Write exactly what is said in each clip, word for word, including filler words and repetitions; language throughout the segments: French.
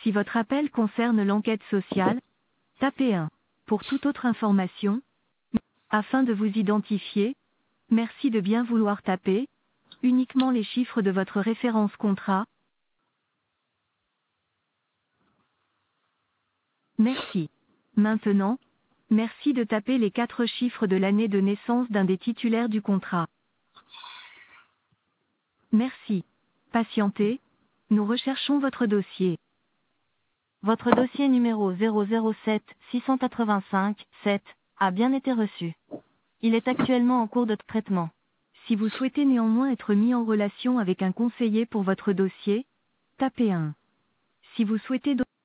Si votre appel concerne l'enquête sociale, tapez un. Pour toute autre information, afin de vous identifier, merci de bien vouloir taper uniquement les chiffres de votre référence contrat. Merci. Maintenant, merci de taper les quatre chiffres de l'année de naissance d'un des titulaires du contrat. Merci. Patientez. Nous recherchons votre dossier. Votre dossier numéro zéro zéro sept six cent quatre-vingt-cinq sept a bien été reçu. Il est actuellement en cours de traitement. Si vous souhaitez néanmoins être mis en relation avec un conseiller pour votre dossier, tapez un. Si vous souhaitez do-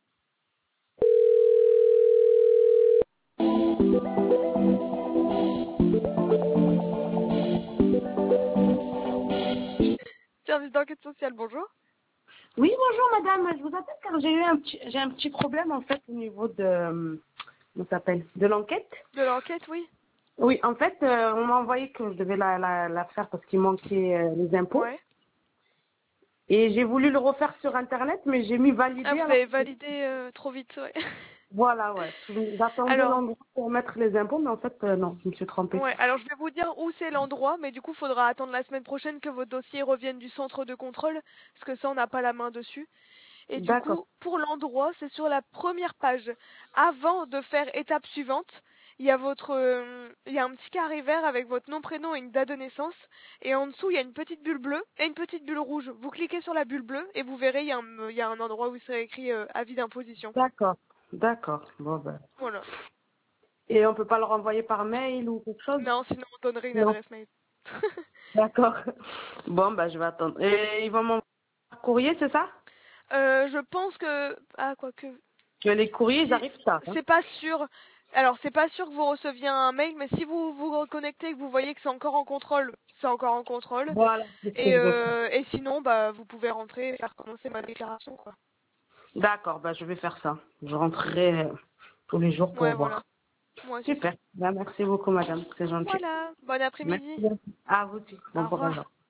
Service d'enquête sociale, bonjour. Oui, bonjour madame, je vous appelle car j'ai eu un petit, j'ai un petit problème en fait au niveau de, euh, comment ça s'appelle, de l'enquête. De l'enquête, oui. Oui, en fait, euh, on m'a envoyé que je devais la, la, la faire parce qu'il manquait euh, les impôts. Ouais. Et j'ai voulu le refaire sur internet, mais j'ai mis Ah, valider. vous Alors avez validé euh, trop vite, ouais. voilà, ouais. J'attendais Alors, l'endroit pour mettre les impôts, mais en fait, euh, non, je me suis trompée. ouais, alors je vais vous dire où c'est l'endroit, mais du coup, il faudra attendre la semaine prochaine que votre dossier revienne du centre de contrôle, parce que ça, on n'a pas la main dessus. Et du D'accord, coup, pour l'endroit, c'est sur la première page. Avant de faire étape suivante, il y a votre, euh, il y a un petit carré vert avec votre nom, prénom et une date de naissance. Et en dessous, il y a une petite bulle bleue et une petite bulle rouge. Vous cliquez sur la bulle bleue et vous verrez, il y a un, il y a un endroit où il serait écrit euh, avis d'imposition. d'accord, d'accord. Bon ben. Voilà. Et on peut pas le renvoyer par mail ou quelque chose? Non, sinon on donnerait une Non. adresse mail. D'accord. Bon ben, je vais attendre. Et ils vont m'envoyer un courrier, c'est ça? Euh, je pense que, ah, quoique, Que les courriers, ils si, arrivent tard. Hein. c'est pas sûr. Alors, c'est pas sûr que vous receviez un mail, mais si vous vous reconnectez et que vous voyez que c'est encore en contrôle, c'est encore en contrôle. Voilà, c'est ce que Et, je veux faire. euh, et sinon, bah, vous pouvez rentrer et faire commencer ma déclaration, quoi. D'accord, bah, je vais faire ça. Je rentrerai euh, tous les jours pour Ouais, voilà. voir. Moi, c'est ça. Super. Bah, merci beaucoup, madame. C'est gentil. Voilà. Bon Merci après-midi. bien. À vous aussi. Bon Au revoir. courage.